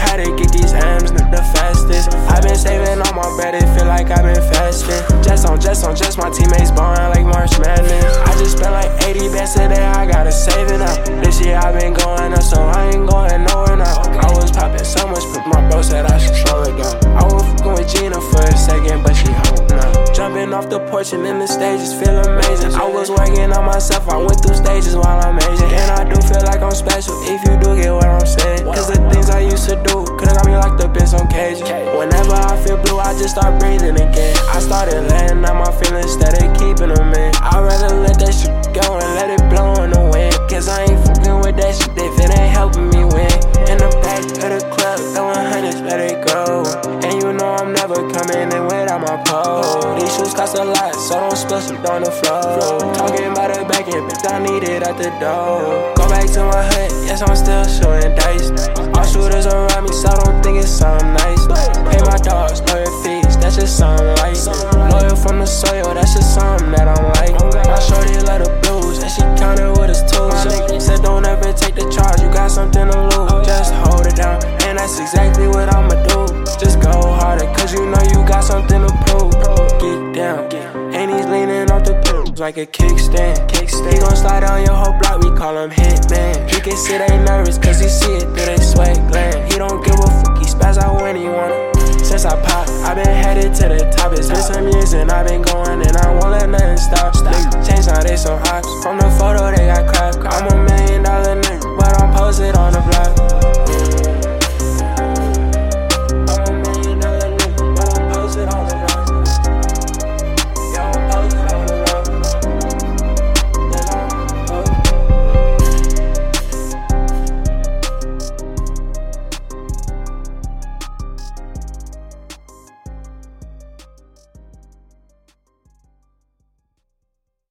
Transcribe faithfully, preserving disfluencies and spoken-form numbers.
how to get these hams the fastest. I've been saving all my bread, it feel like I've been fasting. Just on, just on, just my teammates ballin' like March Madness. I just spent like eighty bands today, I gotta save it up. This year I've been going up, so I ain't going nowhere now. I was popping so much, but my bro said I should slow it down. I was fucking with Gina for a second, but she home now. Jumping off the porch and in the stages feel amazing. I was working on myself, I went through stages while I'm aging. And I do feel like I'm special, if you do get what I'm saying. Cause the things I used to do could've got me locked up in some cages. Whenever I feel blue, I just start breathing again. I started letting out my feelings instead of keeping them in. I'd rather let that shit go and let it blow in the wind. Cause I ain't fucking with that shit if it ain't helping me win. In the back of the club, throwing hundreds, let it go. And you know I'm never coming in without my pole. These shoes cost a lot, so don't spill shit on the floor. Talking about it back in, bitch, I need it at the door. Go back to my hood, yes, I'm still shooting dice. All shooters around me, so don't think it's something nice. Pay my dogs, lawyer fees, that's just something light. Loyal from the soil, that's just something that I'm like. My shorty let her blues, and she counted with us too. Said don't ever take the charge, you got something to lose. Just hold it down, and that's exactly what I'ma do. Just go harder, cause you know you got something to prove. Get down, and he's leaning off the pills like a kickstand. He gon' slide on your whole block, we call him Hitman. He can see they nervous, cause he see it through they sweat gland. He don't give a fuck, he spaz out when he wanna. Since I popped, I been headed to the top. It's been some years and I been going and I won't let nothing stop. Change now they some ops. From the photo they got crap. I'm a million dollar nigga, but I'm posted on the block.